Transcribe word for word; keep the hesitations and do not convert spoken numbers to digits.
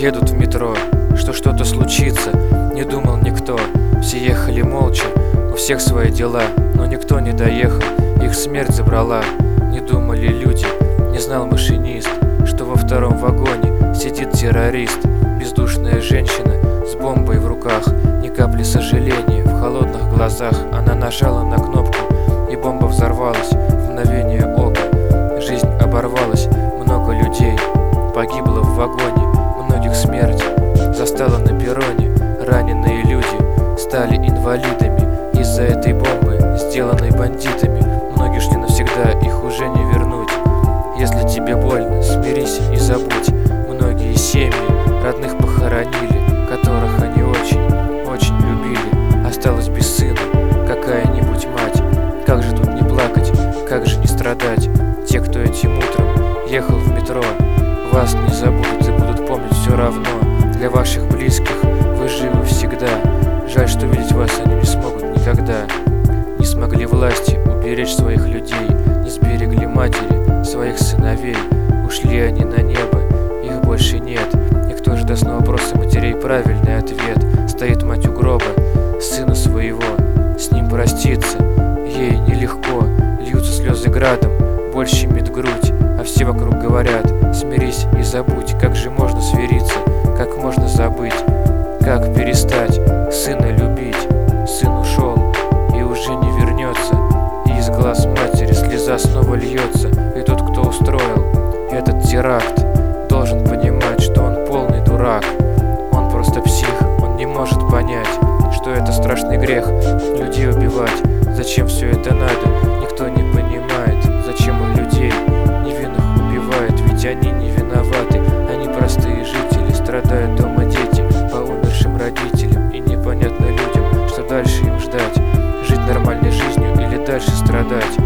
едут в метро, что что-то случится, не думал никто. Все ехали молча, у всех свои дела, но никто не доехал, их смерть забрала. Не думали люди, не знал машинист, что во втором вагоне сидит террорист. Бездушная женщина с бомбой в руках, ни капли сожаления в холодных глазах. Она нажала на кнопку, и бомба взорвалась в мгновение ока. Жизнь оборвалась, много людей погибло в вагоне, многих смерть застала на перроне. Раненые люди стали инвалидами из-за этой бомбы, сделанной бандитами. Многие шли навсегда, их уже не вернуть. Если тебе больно, смирись и забудь. Многие семьи родных похоронили, которых они очень, очень любили. Осталась без сына какая-нибудь мать. Как же тут не плакать, как же не страдать? Те, кто этим утром ехал в метро, вас не забудут и будут помнить все равно. Для ваших близких вы живы всегда. Жаль, что видеть вас они не смогут никогда. Не смогли власти уберечь своих людей, не сберегли матери своих сыновей. Ушли они на небо, их больше нет. И кто же даст на вопросы матерей правильный ответ? Стоит мать у гроба сына своего, с ним проститься ей нелегко. Льются слезы градом, боль щемит грудь, а все вокруг говорят: смирись и забудь. Как же можно смириться, как можно забыть? Как перестать сына любить? Сын ушел и уже не вернется, и из глаз матери слеза снова льется. И тот, кто устроил этот теракт, должен понимать, что он полный дурак. Он просто псих, он не может понять, что это страшный грех людей убивать. Зачем все это надо? Никто не понимает, зачем он людей невинных убивает. Ведь они не виноваты, они простые жители. Страдают дома дети по умершим родителям, и непонятно людям, что дальше им ждать. Жить нормальной жизнью или дальше страдать?